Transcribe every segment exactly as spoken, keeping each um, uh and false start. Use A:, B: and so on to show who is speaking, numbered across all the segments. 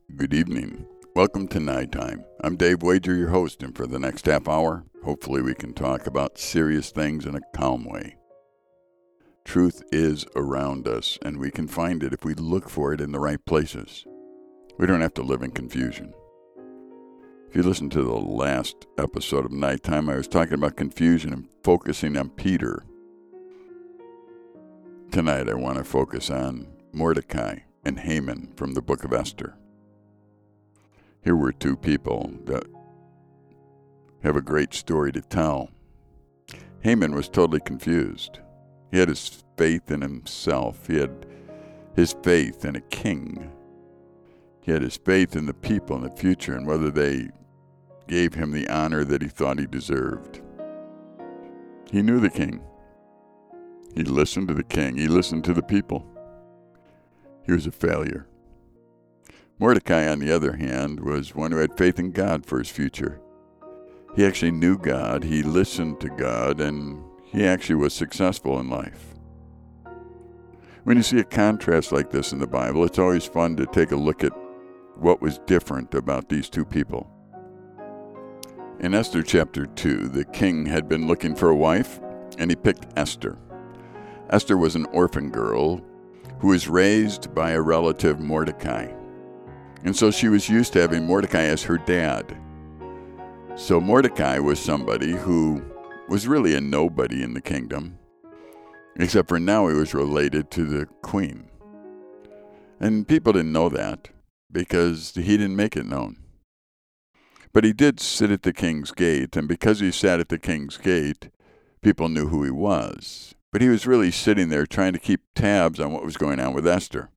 A: Good evening. Welcome to Night Time. I'm Dave Wager, your host, and for the next half hour, hopefully we can talk about serious things in a calm way. Truth is around us, and we can find it if we look for it in the right places. We don't have to live in confusion. If you listen to the last episode of Nighttime, I was talking about confusion and focusing on Peter. Tonight I want to focus on Mordecai and Haman from the book of Esther. Here were two people that have a great story to tell. Haman was totally confused. He had his faith in himself. He had his faith in a king. He had his faith in the people in the future and whether they gave him the honor that he thought he deserved. He knew the king. He listened to the king. He listened to the people. He was a failure. Mordecai, on the other hand, was one who had faith in God for his future. He actually knew God, he listened to God, and he actually was successful in life. When you see a contrast like this in the Bible, it's always fun to take a look at what was different about these two people. In Esther chapter two, the king had been looking for a wife, and he picked Esther. Esther was an orphan girl who was raised by a relative, Mordecai. And so she was used to having Mordecai as her dad. So Mordecai was somebody who was really a nobody in the kingdom, except for now he was related to the queen. And people didn't know that because he didn't make it known. But he did sit at the king's gate, and because he sat at the king's gate, people knew who he was. But he was really sitting there trying to keep tabs on what was going on with Esther.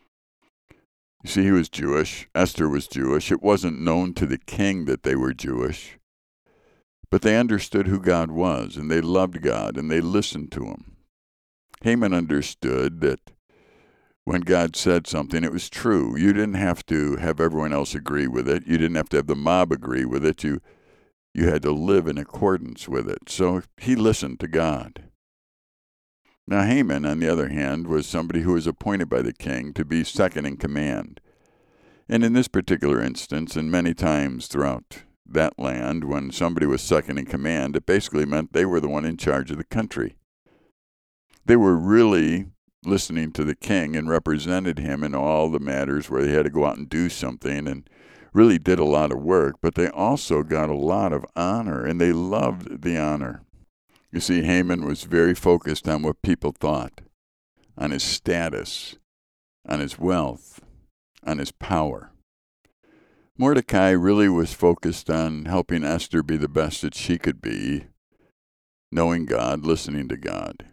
A: You see, he was Jewish. Esther was Jewish. It wasn't known to the king that they were Jewish. But they understood who God was, and they loved God, and they listened to him. Haman understood that when God said something, it was true. You didn't have to have everyone else agree with it. You didn't have to have the mob agree with it. You, you had to live in accordance with it. So he listened to God. Now Haman, on the other hand, was somebody who was appointed by the king to be second in command. And in this particular instance, and many times throughout that land, when somebody was second in command, it basically meant they were the one in charge of the country. They were really listening to the king and represented him in all the matters where they had to go out and do something and really did a lot of work, but they also got a lot of honor, and they loved the honor. You see, Haman was very focused on what people thought, on his status, on his wealth, on his power. Mordecai really was focused on helping Esther be the best that she could be, knowing God, listening to God.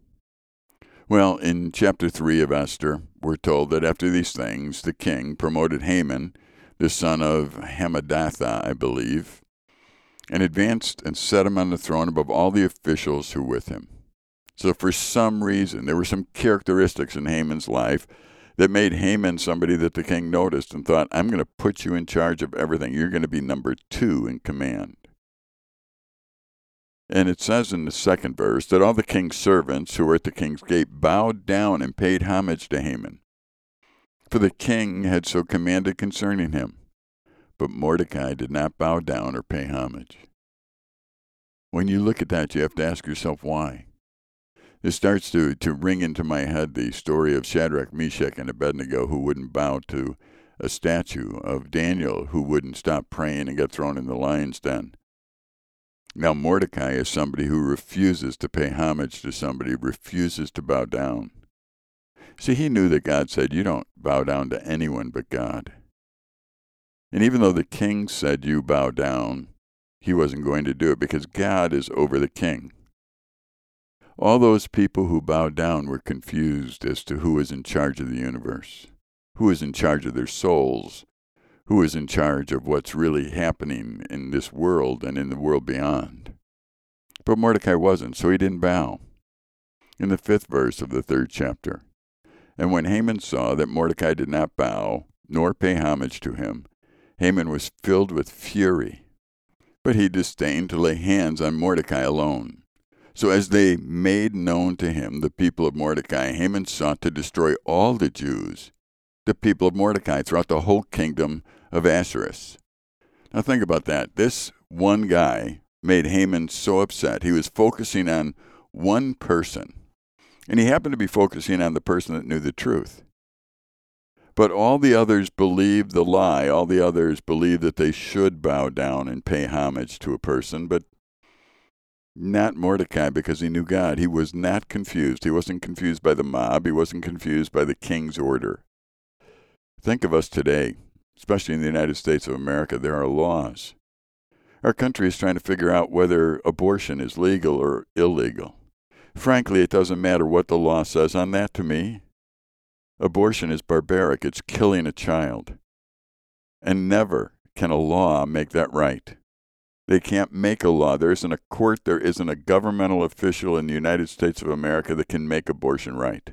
A: Well, in chapter three of Esther, we're told that after these things, the king promoted Haman, the son of Hammedatha, I believe, and advanced and set him on the throne above all the officials who were with him. So for some reason, there were some characteristics in Haman's life that made Haman somebody that the king noticed and thought, I'm going to put you in charge of everything. You're going to be number two in command. And it says in the second verse that all the king's servants who were at the king's gate bowed down and paid homage to Haman, for the king had so commanded concerning him. But Mordecai did not bow down or pay homage. When you look at that, you have to ask yourself why. This starts to, to ring into my head the story of Shadrach, Meshach, and Abednego who wouldn't bow to a statue, of Daniel who wouldn't stop praying and get thrown in the lion's den. Now Mordecai is somebody who refuses to pay homage to somebody, refuses to bow down. See, he knew that God said, you don't bow down to anyone but God. And even though the king said you bow down, he wasn't going to do it because God is over the king. All those people who bowed down were confused as to who was in charge of the universe, who was in charge of their souls, who was in charge of what's really happening in this world and in the world beyond. But Mordecai wasn't, so he didn't bow. In the fifth verse of the third chapter, and when Haman saw that Mordecai did not bow, nor pay homage to him, Haman was filled with fury, but he disdained to lay hands on Mordecai alone. So as they made known to him the people of Mordecai, Haman sought to destroy all the Jews the people of Mordecai throughout the whole kingdom of Ahasuerus. Now think about that. This one guy made Haman so upset. He was focusing on one person, and he happened to be focusing on the person that knew the truth. But all the others believed the lie. All the others believed that they should bow down and pay homage to a person, but not Mordecai, because he knew God. He was not confused. He wasn't confused by the mob. He wasn't confused by the king's order. Think of us today, especially in the United States of America. There are laws. Our country is trying to figure out whether abortion is legal or illegal. Frankly, it doesn't matter what the law says on that to me. Abortion is barbaric. It's killing a child. And never can a law make that right. They can't make a law. There isn't a court, there isn't a governmental official in the United States of America that can make abortion right.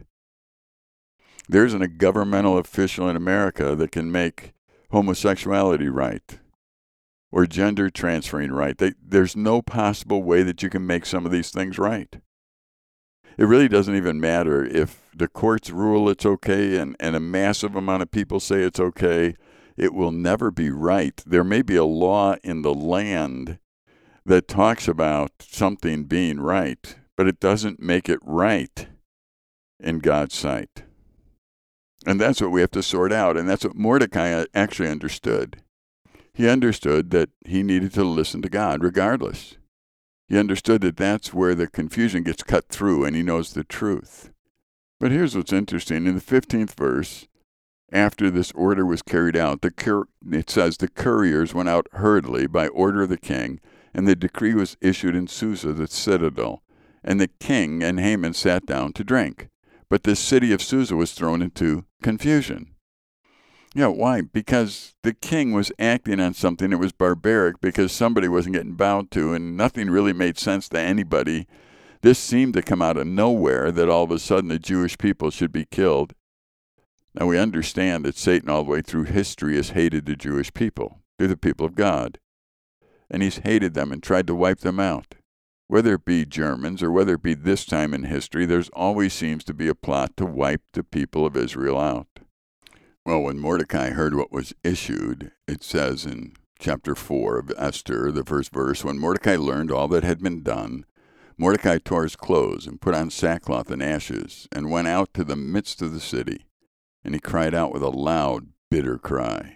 A: There isn't a governmental official in America that can make homosexuality right or gender transferring right. They, there's no possible way that you can make some of these things right. It really doesn't even matter if the courts rule it's okay and, and a massive amount of people say it's okay. It will never be right. There may be a law in the land that talks about something being right, but it doesn't make it right in God's sight. And that's what we have to sort out, and that's what Mordecai actually understood. He understood that he needed to listen to God regardless. He understood that that's where the confusion gets cut through, and he knows the truth. But here's what's interesting. In the fifteenth verse, after this order was carried out, the cur- it says the couriers went out hurriedly by order of the king, and the decree was issued in Susa, the citadel. And the king and Haman sat down to drink. But the city of Susa was thrown into confusion. Yeah, why? Because the king was acting on something that was barbaric because somebody wasn't getting bowed to, and nothing really made sense to anybody. This seemed to come out of nowhere, that all of a sudden the Jewish people should be killed. Now we understand that Satan all the way through history has hated the Jewish people. They're the people of God. And he's hated them and tried to wipe them out. Whether it be Germans or whether it be this time in history, there's always seems to be a plot to wipe the people of Israel out. Well, when Mordecai heard what was issued, it says in chapter four of Esther, the first verse, when Mordecai learned all that had been done, Mordecai tore his clothes and put on sackcloth and ashes and went out to the midst of the city. And he cried out with a loud, bitter cry.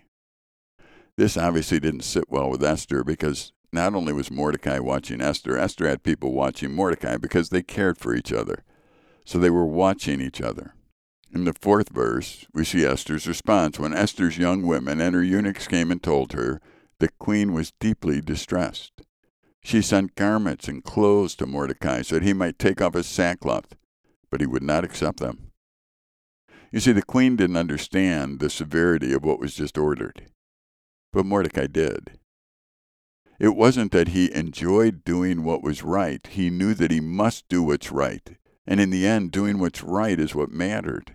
A: This obviously didn't sit well with Esther, because not only was Mordecai watching Esther, Esther had people watching Mordecai because they cared for each other. So they were watching each other. In the fourth verse, we see Esther's response. When Esther's young women and her eunuchs came and told her, the queen was deeply distressed. She sent garments and clothes to Mordecai so that he might take off his sackcloth, but he would not accept them. You see, the queen didn't understand the severity of what was just ordered, but Mordecai did. It wasn't that he enjoyed doing what was right. He knew that he must do what's right, and in the end, doing what's right is what mattered.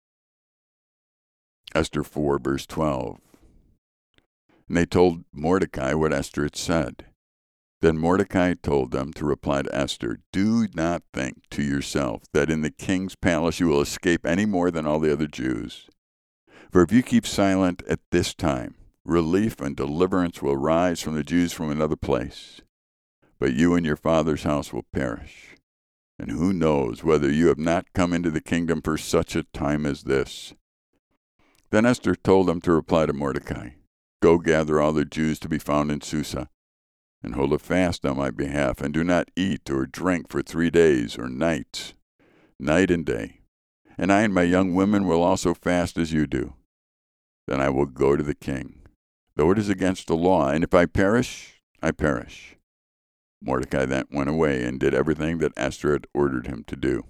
A: Esther four, verse twelve. And they told Mordecai what Esther had said. Then Mordecai told them to reply to Esther, do not think to yourself that in the king's palace you will escape any more than all the other Jews. For if you keep silent at this time, relief and deliverance will rise from the Jews from another place. But you and your father's house will perish. And who knows whether you have not come into the kingdom for such a time as this. Then Esther told them to reply to Mordecai, go gather all the Jews to be found in Susa, and hold a fast on my behalf, and do not eat or drink for three days or nights, night and day. And I and my young women will also fast as you do. Then I will go to the king, though it is against the law, and if I perish, I perish. Mordecai then went away and did everything that Esther had ordered him to do.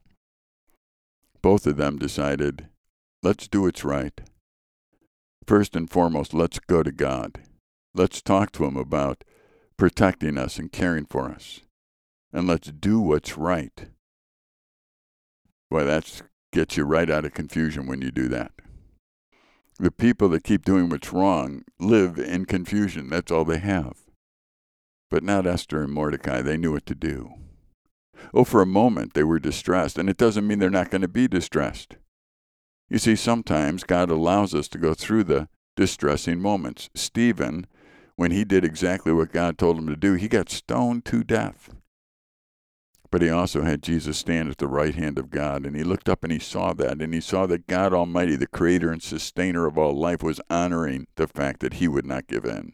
A: Both of them decided, let's do what's right. First and foremost, let's go to God. Let's talk to him about protecting us and caring for us. And let's do what's right. Boy, that gets you right out of confusion when you do that. The people that keep doing what's wrong live in confusion. That's all they have. But not Esther and Mordecai. They knew what to do. Oh, for a moment they were distressed, and it doesn't mean they're not going to be distressed. You see, sometimes God allows us to go through the distressing moments. Stephen, when he did exactly what God told him to do, he got stoned to death. But he also had Jesus stand at the right hand of God, and he looked up and he saw that, and he saw that God Almighty, the creator and sustainer of all life, was honoring the fact that he would not give in.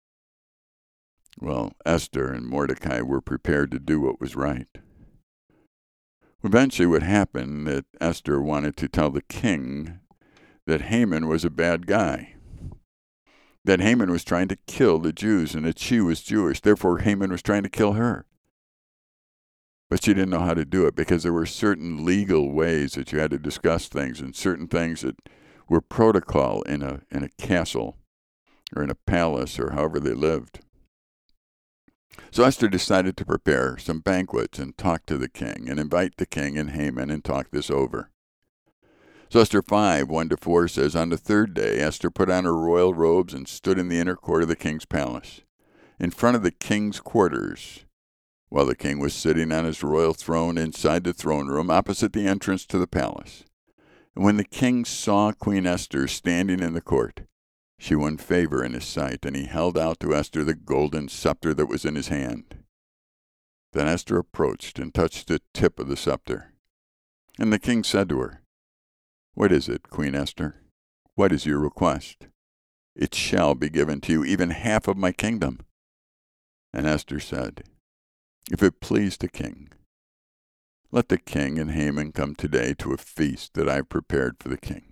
A: Well, Esther and Mordecai were prepared to do what was right. Eventually what happened, that Esther wanted to tell the king that Haman was a bad guy, that Haman was trying to kill the Jews, and that she was Jewish. Therefore, Haman was trying to kill her. But she didn't know how to do it, because there were certain legal ways that you had to discuss things, and certain things that were protocol in a in a castle or in a palace or however they lived. So Esther decided to prepare some banquets and talk to the king and invite the king and Haman and talk this over. So Esther five, one to four says, On the third day Esther put on her royal robes and stood in the inner court of the king's palace, in front of the king's quarters, while the king was sitting on his royal throne inside the throne room opposite the entrance to the palace. And when the king saw Queen Esther standing in the court, she won favor in his sight, and he held out to Esther the golden scepter that was in his hand. Then Esther approached and touched the tip of the scepter. And the king said to her, What is it, Queen Esther? What is your request? It shall be given to you, even half of my kingdom. And Esther said, If it please the king, let the king and Haman come today to a feast that I have prepared for the king.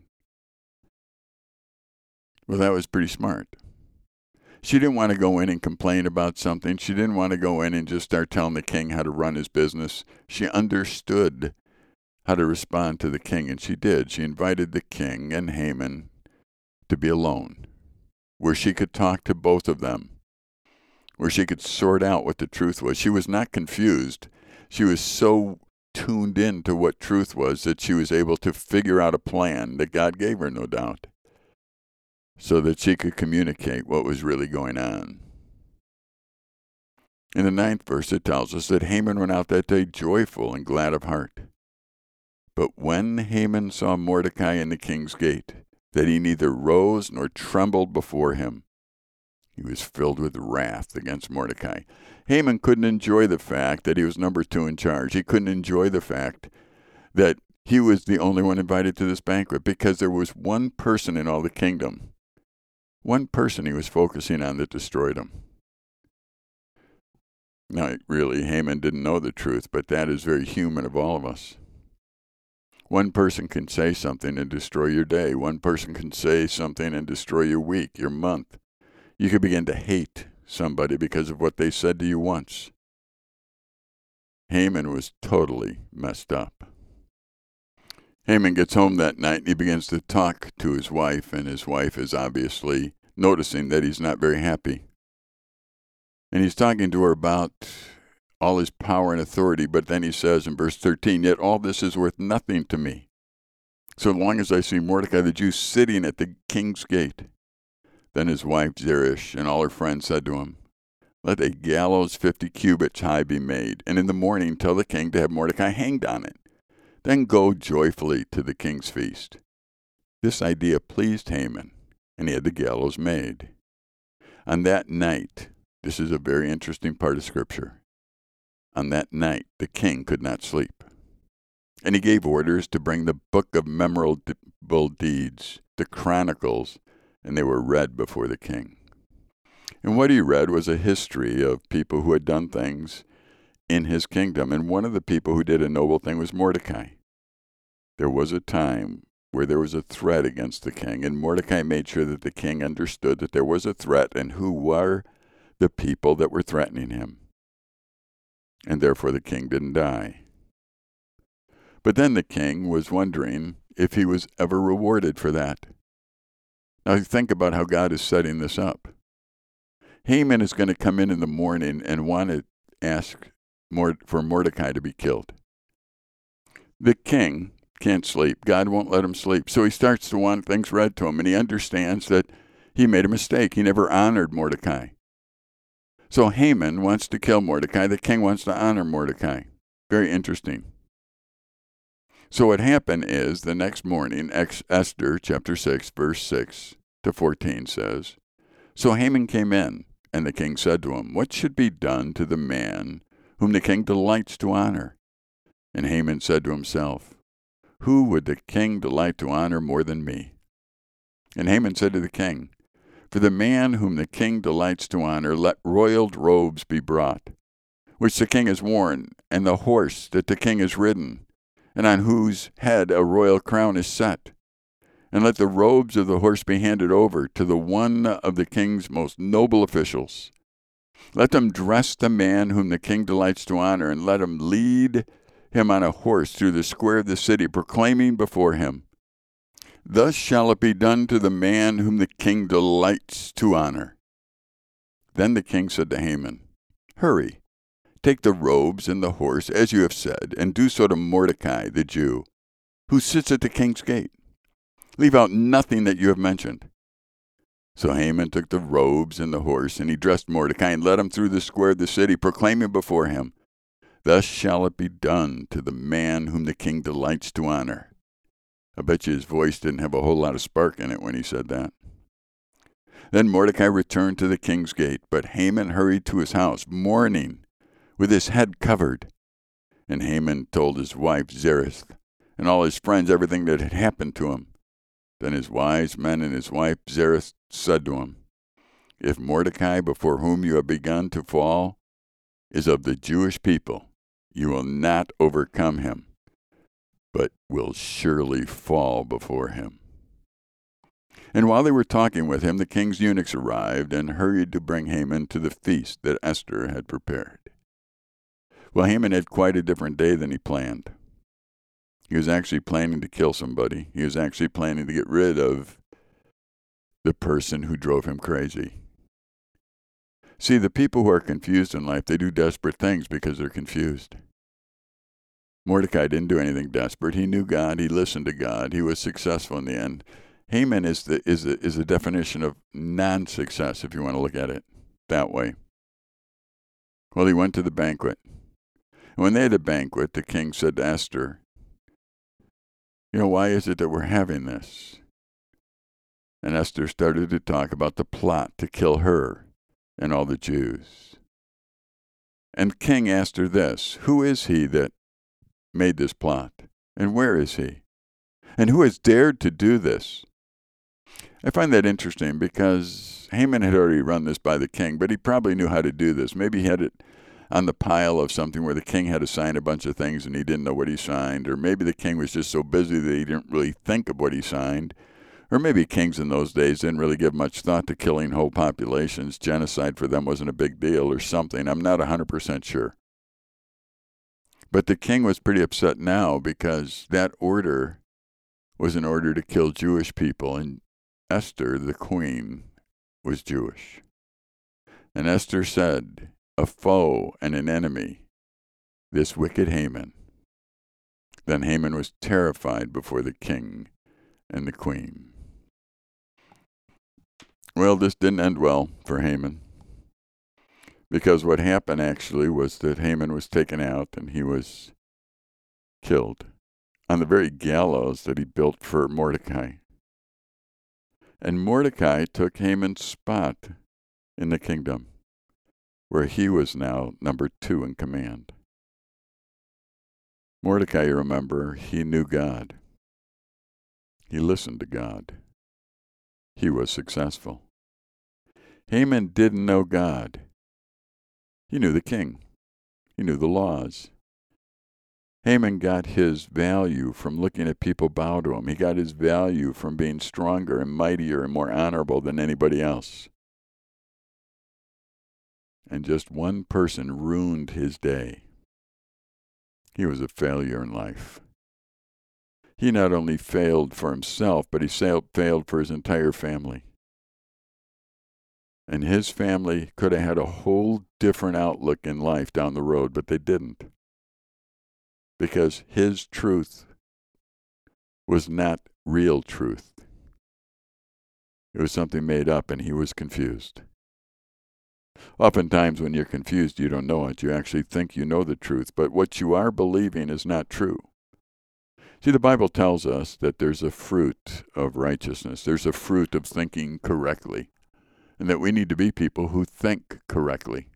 A: Well, that was pretty smart. She didn't want to go in and complain about something. She didn't want to go in and just start telling the king how to run his business. She understood how to respond to the king, and she did. She invited the king and Haman to be alone, where she could talk to both of them, where she could sort out what the truth was. She was not confused. She was so tuned in to what truth was that she was able to figure out a plan that God gave her, no doubt, so that she could communicate what was really going on. In the ninth verse, it tells us that Haman went out that day joyful and glad of heart. But when Haman saw Mordecai in the king's gate, that he neither rose nor trembled before him, he was filled with wrath against Mordecai. Haman couldn't enjoy the fact that he was number two in charge. He couldn't enjoy the fact that he was the only one invited to this banquet, because there was one person in all the kingdom, one person he was focusing on, that destroyed him. Now, really, Haman didn't know the truth, but that is very human of all of us. One person can say something and destroy your day. One person can say something and destroy your week, your month. You could begin to hate somebody because of what they said to you once. Haman was totally messed up. Haman gets home that night and he begins to talk to his wife, and his wife is obviously noticing that he's not very happy. And he's talking to her about all his power and authority, but then he says in verse thirteen, Yet all this is worth nothing to me, so long as I see Mordecai the Jew sitting at the king's gate. Then his wife Zeresh and all her friends said to him, Let a gallows fifty cubits high be made, and in the morning tell the king to have Mordecai hanged on it. Then go joyfully to the king's feast. This idea pleased Haman, and he had the gallows made. On that night, this is a very interesting part of Scripture. On that night, the king could not sleep. And he gave orders to bring the book of memorable deeds, the Chronicles, and they were read before the king. And what he read was a history of people who had done things in his kingdom. And one of the people who did a noble thing was Mordecai. There was a time where there was a threat against the king, and Mordecai made sure that the king understood that there was a threat and who were the people that were threatening him. And therefore the king didn't die. But then the king was wondering if he was ever rewarded for that. Now think about how God is setting this up. Haman is going to come in in the morning and want to ask for Mordecai to be killed. The king can't sleep. God won't let him sleep. So he starts to want things read to him, and he understands that he made a mistake. He never honored Mordecai. So Haman wants to kill Mordecai. The king wants to honor Mordecai. Very interesting. So what happened is, the next morning, Esther chapter six, verse six to fourteen says, So Haman came in, and the king said to him, What should be done to the man whom the king delights to honor? And Haman said to himself, Who would the king delight to honor more than me? And Haman said to the king, For the man whom the king delights to honor, let royal robes be brought, which the king has worn, and the horse that the king has ridden, and on whose head a royal crown is set. And let the robes of the horse be handed over to the one of the king's most noble officials. Let them dress the man whom the king delights to honor, and let him lead him on a horse through the square of the city, proclaiming before him, Thus shall it be done to the man whom the king delights to honor. Then the king said to Haman, Hurry, take the robes and the horse, as you have said, and do so to Mordecai the Jew, who sits at the king's gate. Leave out nothing that you have mentioned. So Haman took the robes and the horse, and he dressed Mordecai, and led him through the square of the city, proclaiming before him, Thus shall it be done to the man whom the king delights to honor. I bet you his voice didn't have a whole lot of spark in it when he said that. Then Mordecai returned to the king's gate, but Haman hurried to his house, mourning, with his head covered. And Haman told his wife Zeresh and all his friends everything that had happened to him. Then his wise men and his wife Zeresh said to him, If Mordecai, before whom you have begun to fall, is of the Jewish people, you will not overcome him, but will surely fall before him. And while they were talking with him, the king's eunuchs arrived and hurried to bring Haman to the feast that Esther had prepared. Well, Haman had quite a different day than he planned. He was actually planning to kill somebody. He was actually planning to get rid of the person who drove him crazy. See, the people who are confused in life, they do desperate things because they're confused. Mordecai didn't do anything desperate. He knew God. He listened to God. He was successful in the end. Haman is the is the, is the definition of non-success, if you want to look at it that way. Well, he went to the banquet. And when they had a banquet, the king said to Esther, You know, why is it that we're having this? And Esther started to talk about the plot to kill her and all the Jews. And the king asked her this, Who is he that made this plot? And where is he? And who has dared to do this? I find that interesting because Haman had already run this by the king, but he probably knew how to do this. Maybe he had it on the pile of something where the king had to sign a bunch of things and he didn't know what he signed, or maybe the king was just so busy that he didn't really think of what he signed, or maybe kings in those days didn't really give much thought to killing whole populations. Genocide for them wasn't a big deal or something. I'm not one hundred percent sure. But the king was pretty upset now because that order was an order to kill Jewish people, and Esther, the queen, was Jewish. And Esther said, A foe and an enemy, this wicked Haman. Then Haman was terrified before the king and the queen. Well, this didn't end well for Haman, because what happened actually was that Haman was taken out and he was killed on the very gallows that he built for Mordecai. And Mordecai took Haman's spot in the kingdom, where he was now number two in command. Mordecai, you remember, he knew God. He listened to God. He was successful. Haman didn't know God. He knew the king. He knew the laws. Haman got his value from looking at people bow to him. He got his value from being stronger and mightier and more honorable than anybody else. And just one person ruined his day. He was a failure in life. He not only failed for himself, but he failed for his entire family. And his family could have had a whole different outlook in life down the road, but they didn't. Because his truth was not real truth. It was something made up, and he was confused. Oftentimes when you're confused, you don't know it. You actually think you know the truth, but what you are believing is not true. See, the Bible tells us that there's a fruit of righteousness. There's a fruit of thinking correctly, and that we need to be people who think correctly.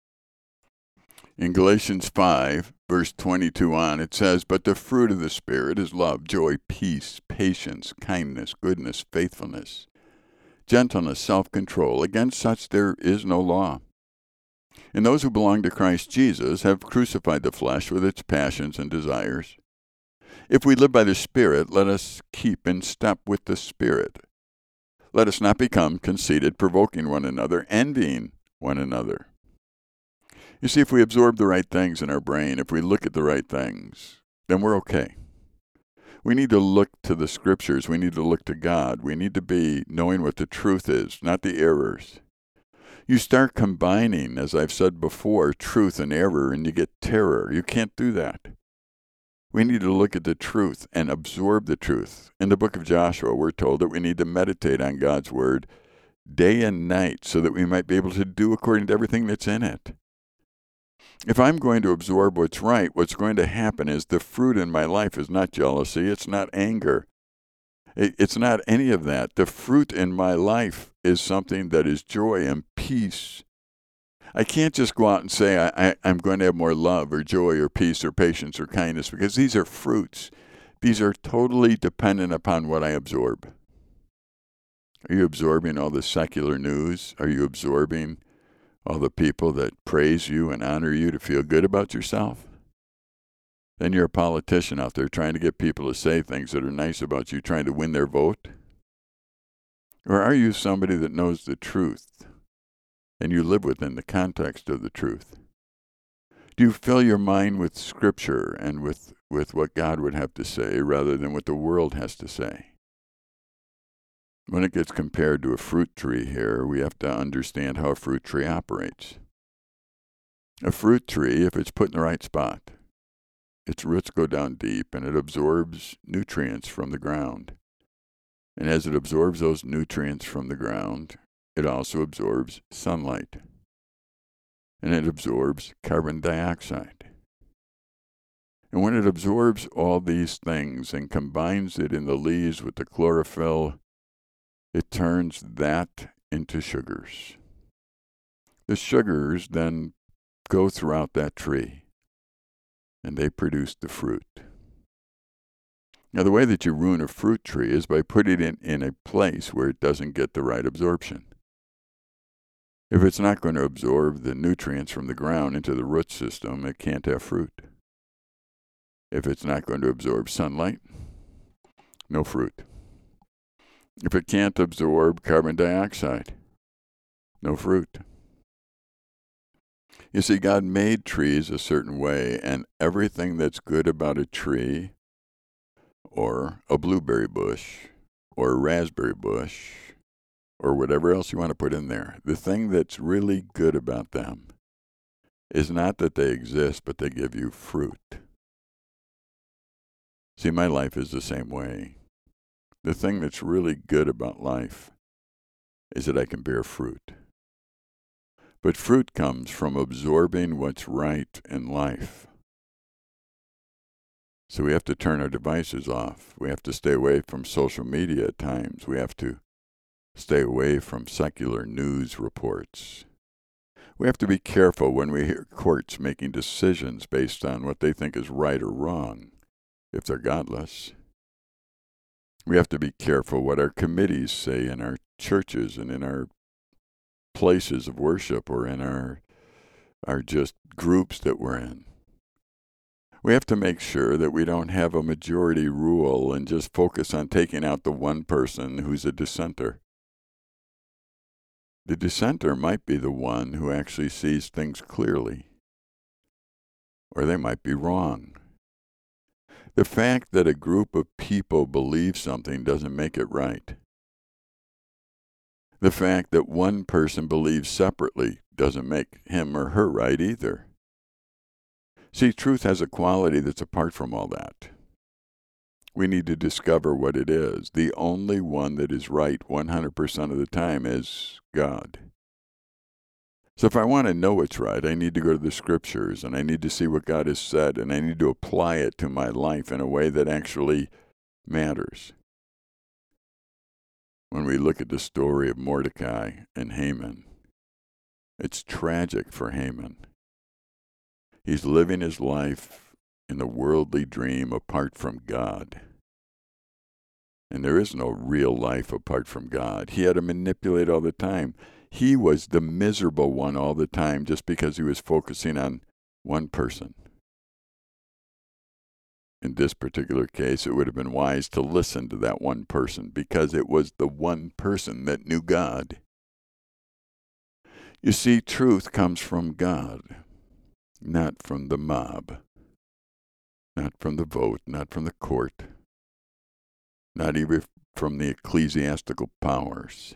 A: In Galatians five, verse twenty-two on, it says, "But the fruit of the Spirit is love, joy, peace, patience, kindness, goodness, faithfulness, gentleness, self-control. Against such there is no law. And those who belong to Christ Jesus have crucified the flesh with its passions and desires. If we live by the Spirit, let us keep in step with the Spirit. Let us not become conceited, provoking one another, envying one another." You see, if we absorb the right things in our brain, if we look at the right things, then we're okay. We need to look to the Scriptures. We need to look to God. We need to be knowing what the truth is, not the errors. You start combining, as I've said before, truth and error, and you get terror. You can't do that. We need to look at the truth and absorb the truth. In the book of Joshua, we're told that we need to meditate on God's word day and night so that we might be able to do according to everything that's in it. If I'm going to absorb what's right, what's going to happen is the fruit in my life is not jealousy, it's not anger, it's not any of that. The fruit in my life is something that is joy and peace. I can't just go out and say I, I, I'm going to have more love or joy or peace or patience or kindness, because these are fruits. These are totally dependent upon what I absorb. Are you absorbing all the secular news? Are you absorbing all the people that praise you and honor you to feel good about yourself? Then you're a politician out there trying to get people to say things that are nice about you, trying to win their vote? Or are you somebody that knows the truth and you live within the context of the truth? Do you fill your mind with Scripture and with, with what God would have to say rather than what the world has to say? When it gets compared to a fruit tree here, we have to understand how a fruit tree operates. A fruit tree, if it's put in the right spot, its roots go down deep and it absorbs nutrients from the ground. And as it absorbs those nutrients from the ground, it also absorbs sunlight. And it absorbs carbon dioxide. And when it absorbs all these things and combines it in the leaves with the chlorophyll, it turns that into sugars. The sugars then go throughout that tree, and they produce the fruit. Now, the way that you ruin a fruit tree is by putting it in a place where it doesn't get the right absorption. If it's not going to absorb the nutrients from the ground into the root system, it can't have fruit. If it's not going to absorb sunlight, no fruit. If it can't absorb carbon dioxide, no fruit. You see, God made trees a certain way, and everything that's good about a tree, or a blueberry bush, or a raspberry bush, or whatever else you want to put in there, the thing that's really good about them is not that they exist, but they give you fruit. See, my life is the same way. The thing that's really good about life is that I can bear fruit. But fruit comes from absorbing what's right in life. So we have to turn our devices off. We have to stay away from social media at times. We have to stay away from secular news reports. We have to be careful when we hear courts making decisions based on what they think is right or wrong, if they're godless. We have to be careful what our committees say in our churches and in our places of worship or in our, our just groups that we're in. We have to make sure that we don't have a majority rule and just focus on taking out the one person who's a dissenter. The dissenter might be the one who actually sees things clearly, or they might be wrong. The fact that a group of people believe something doesn't make it right. The fact that one person believes separately doesn't make him or her right either. See, truth has a quality that's apart from all that. We need to discover what it is. The only one that is right one hundred percent of the time is God. So if I want to know what's right, I need to go to the scriptures, and I need to see what God has said, and I need to apply it to my life in a way that actually matters. When we look at the story of Mordecai and Haman, it's tragic for Haman. He's living his life in the worldly dream apart from God. And there is no real life apart from God. He had to manipulate all the time. He was the miserable one all the time just because he was focusing on one person. In this particular case, it would have been wise to listen to that one person because it was the one person that knew God. You see, truth comes from God, not from the mob, not from the vote, not from the court, not even from the ecclesiastical powers.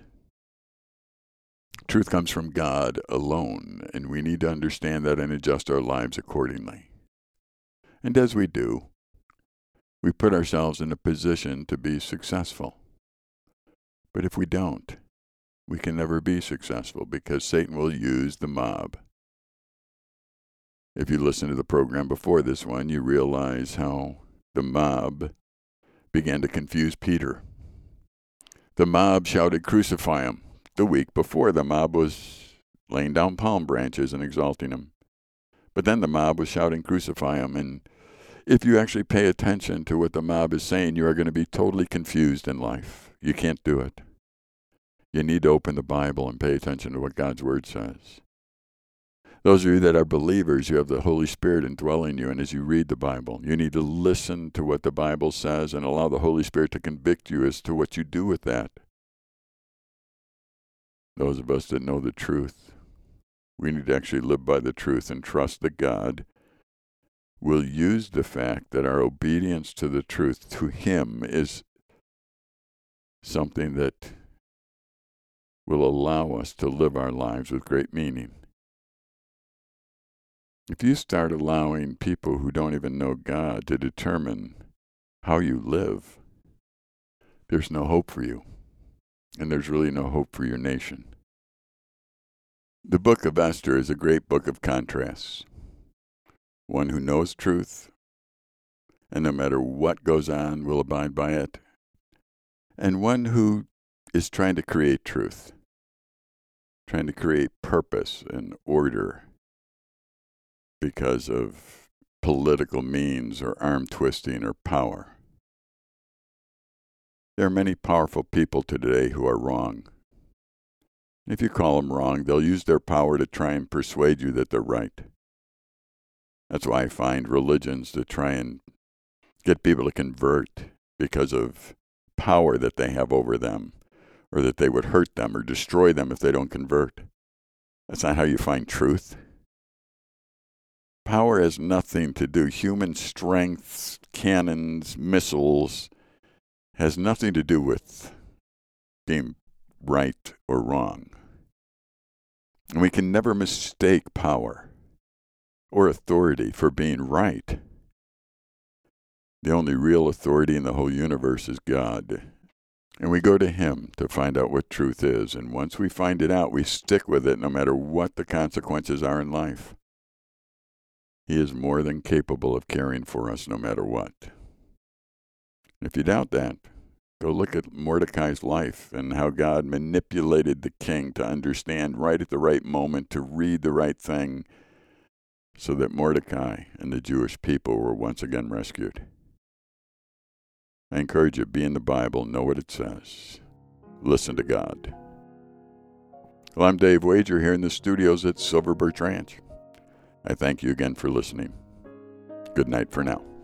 A: Truth comes from God alone, and we need to understand that and adjust our lives accordingly. And as we do, we put ourselves in a position to be successful. But if we don't, we can never be successful because Satan will use the mob. If you listen to the program before this one, you realize how the mob began to confuse Peter. The mob shouted, "Crucify him." The week before, the mob was laying down palm branches and exalting him. But then the mob was shouting, "Crucify him." And if you actually pay attention to what the mob is saying, you are going to be totally confused in life. You can't do it. You need to open the Bible and pay attention to what God's Word says. Those of you that are believers, you have the Holy Spirit indwelling you, and as you read the Bible, you need to listen to what the Bible says and allow the Holy Spirit to convict you as to what you do with that. Those of us that know the truth, we need to actually live by the truth and trust that God will use the fact that our obedience to the truth, to Him, is something that will allow us to live our lives with great meaning. If you start allowing people who don't even know God to determine how you live, there's no hope for you, and there's really no hope for your nation. The book of Esther is a great book of contrasts. One who knows truth, and no matter what goes on will abide by it, and one who is trying to create truth, trying to create purpose and order because of political means or arm twisting or power. There are many powerful people today who are wrong. If you call them wrong, they'll use their power to try and persuade you that they're right. That's why I find religions to try and get people to convert because of power that they have over them, or that they would hurt them or destroy them if they don't convert. That's not how you find truth. Power has nothing to do. Human strength, cannons, missiles, has nothing to do with being right or wrong. And we can never mistake power or authority for being right. The only real authority in the whole universe is God. And we go to Him to find out what truth is. And once we find it out, we stick with it no matter what the consequences are in life. He is more than capable of caring for us no matter what. If you doubt that, go look at Mordecai's life and how God manipulated the king to understand right at the right moment, to read the right thing, so that Mordecai and the Jewish people were once again rescued. I encourage you, be in the Bible, know what it says. Listen to God. Well, I'm Dave Wager here in the studios at Silver Birch Ranch. I thank you again for listening. Good night for now.